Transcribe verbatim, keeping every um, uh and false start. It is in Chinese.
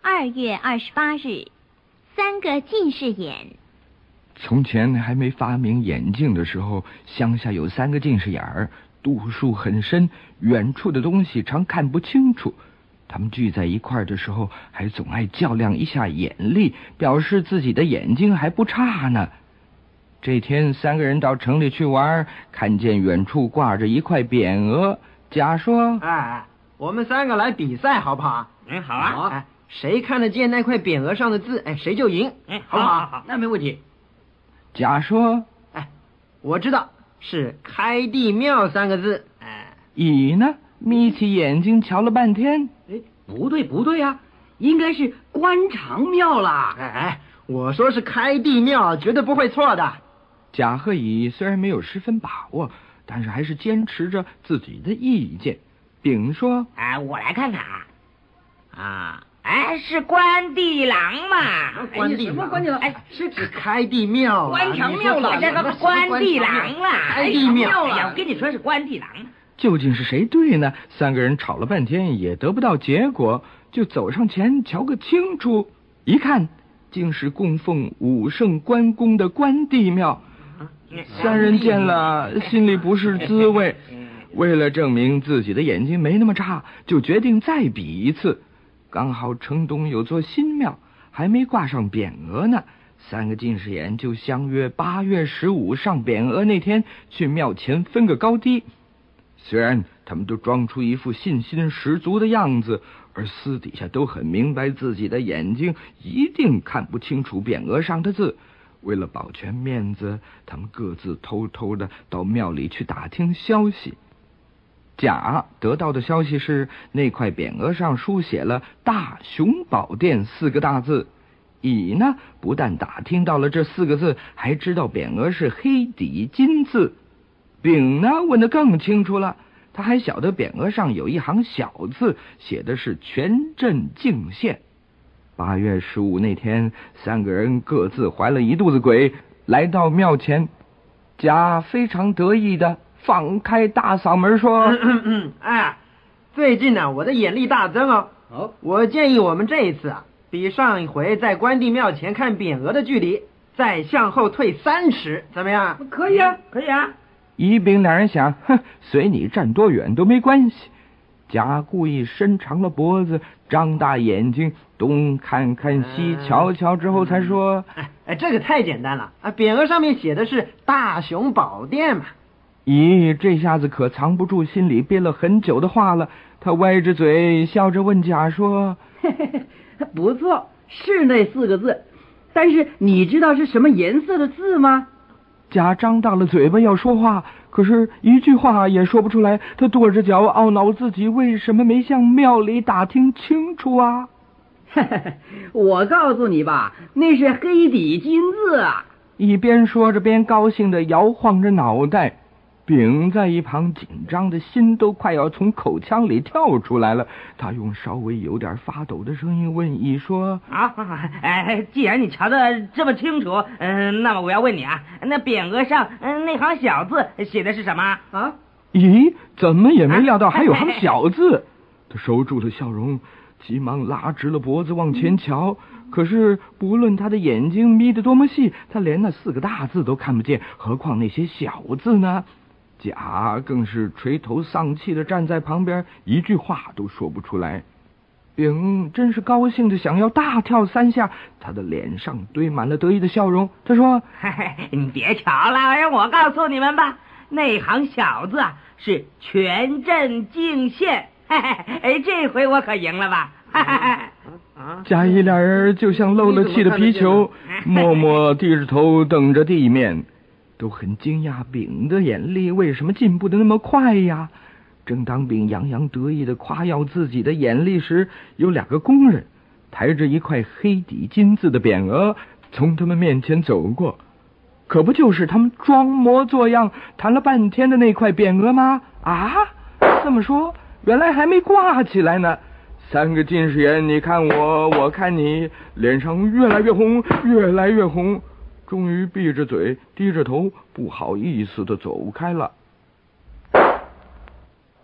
二月二十八日，三个近视眼。 从前还没发明眼镜的时候，乡下有三个近视眼儿，度数很深，远处的东西常看不清楚。他们聚在一块儿的时候，还总爱较量一下眼力，表示自己的眼睛还不差呢。这天，三个人到城里去玩，看见远处挂着一块匾额。甲说： 哎，我们三个来比赛好不好？ 嗯，好啊。 好，哎，谁看得见那块匾额上的字，哎，谁就赢。 哎， 好不好？ 好，好，那没问题。 甲说： 哎，我知道是开地庙三个字。 哎， 乙呢，眯起眼睛瞧了半天。 哎，不对不对啊，应该是官场庙啦。 哎哎，我说是开地庙，绝对不会错的。 甲和乙虽然没有十分把握，但是还是坚持着自己的意见。丙说： 哎，我来看看啊，啊，哎，是关帝郎嘛？ 关帝郎， 什么关帝郎？哎， 是是开地庙， 官场庙了，这个关帝郎啦， 开地庙哎呀，我跟你说是关帝郎。 究竟是谁对呢？三个人吵了半天也得不到结果，就走上前瞧个清楚。一看，竟是供奉武圣关公的关帝庙。三人见了，心里不是滋味。为了证明自己的眼睛没那么差，就决定再比一次。刚好城东有座新庙，还没挂上匾额呢。三个近视眼就相约八月十五上匾额那天去庙前分个高低。虽然他们都装出一副信心十足的样子，而私底下都很明白自己的眼睛一定看不清楚匾额上的字。为了保全面子，他们各自偷偷的到庙里去打听消息。甲得到的消息是，那块匾额上书写了大雄宝殿四个大字。乙呢，不但打听到了这四个字，还知道匾额是黑底金字。丙呢，问得更清楚了，他还晓得匾额上有一行小字，写的是全镇敬献。八月十五那天，三个人各自怀了一肚子鬼，来到庙前。甲非常得意的放开大嗓门说： 嗯嗯嗯，哎，最近呢、啊，我的眼力大增哦。 哦， 我建议我们这一次啊，比上一回在关帝庙前看匾额的距离再向后退三尺，怎么样？ 可以啊，可以啊。 乙丙两人想，哼，随你站多远都没关系。甲故意伸长了脖子，张大眼睛，东看看西瞧瞧，之后才说： 哎哎，这个太简单了啊！匾额上面写的是大雄宝殿嘛。 咦，这下子可藏不住心里憋了很久的话了。他歪着嘴笑着问甲说： 嘿嘿嘿，不错，是那四个字，但是你知道是什么颜色的字吗？ 甲张大了嘴巴要说话，可是一句话也说不出来。他跺着脚懊恼自己为什么没向庙里打听清楚啊。 嘿嘿嘿，我告诉你吧，那是黑底金字啊。 一边说着边高兴地摇晃着脑袋。丙在一旁紧张的心都快要从口腔里跳出来了，他用稍微有点发抖的声音问乙说： 啊，哎，既然你瞧得这么清楚，嗯、呃，那么我要问你啊，那匾额上嗯、呃、那行小字写的是什么啊？ 咦，怎么也没料到还有行小字。他收住了笑容，急忙拉直了脖子往前瞧，可是不论他的眼睛眯得多么细，他连那四个大字都看不见，何况那些小字呢？甲更是垂头丧气的站在旁边，一句话都说不出来。丙真是高兴的想要大跳三下，他的脸上堆满了得意的笑容。他说： 嘿嘿，你别瞧了，让我告诉你们吧，那行小字啊是全镇敬献。嘿嘿，哎，这回我可赢了吧？哈哈哈！ 甲乙俩人就像漏了气的皮球，默默低着头等着地面。都很惊讶丙的眼力为什么进步的那么快呀。正当丙洋洋得意的夸耀自己的眼力时，有两个工人抬着一块黑底金字的匾额从他们面前走过，可不就是他们装模作样谈了半天的那块匾额吗？啊，这么说原来还没挂起来呢。三个近视眼，你看我，我看你，脸上越来越红，越来越红，终于闭着嘴低着头不好意思地走开了。